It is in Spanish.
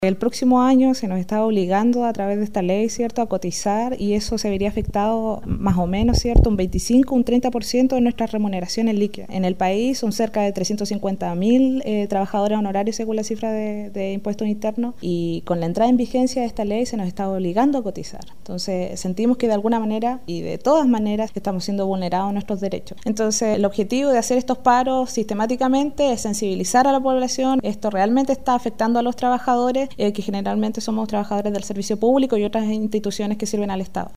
El próximo año se nos está obligando a través de esta ley, ¿cierto?, a cotizar, y eso se vería afectado más o menos, ¿cierto?, un 25, un 30% de nuestras remuneraciones líquidas. En el país son cerca de 350.000 trabajadores honorarios según la cifra de impuestos internos, y con la entrada en vigencia de esta ley se nos está obligando a cotizar. Entonces sentimos que de alguna manera y de todas maneras estamos siendo vulnerados nuestros derechos. Entonces el objetivo de hacer estos paros sistemáticamente es sensibilizar a la población. Esto realmente está afectando a los trabajadores, que generalmente somos trabajadores del servicio público y otras instituciones que sirven al Estado.